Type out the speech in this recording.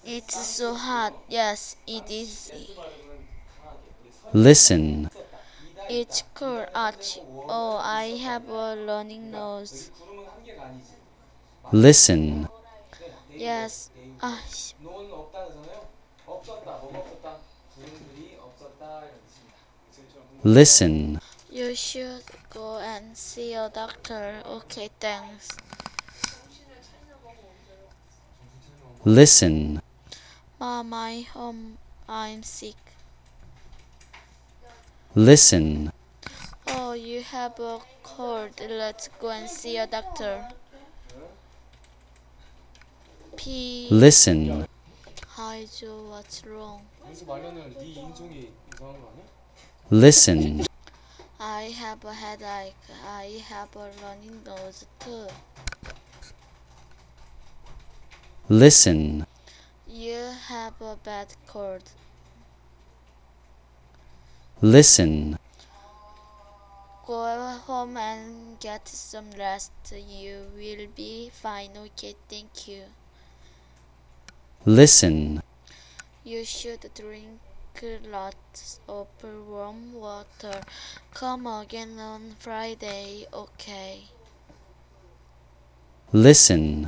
It's so hot. Yes, it is. Listen. It's cold. Ouch. Oh, I have a running nose. Listen. Yes. Ah, Listen. you should go and see a doctor. Okay, thanks. Listen. Mom, I'm sick. Listen. Oh, you have a cold. Let's go and see a doctor. P. Listen. Hi, Joe. What's wrong? Listen. I have a headache. I have a running nose too. Listen. You have a bad cold. Listen. Go home and get some rest. You will be fine. Okay, thank you. Listen. You should drink lots of warm water. Come again on Friday, okay? Listen.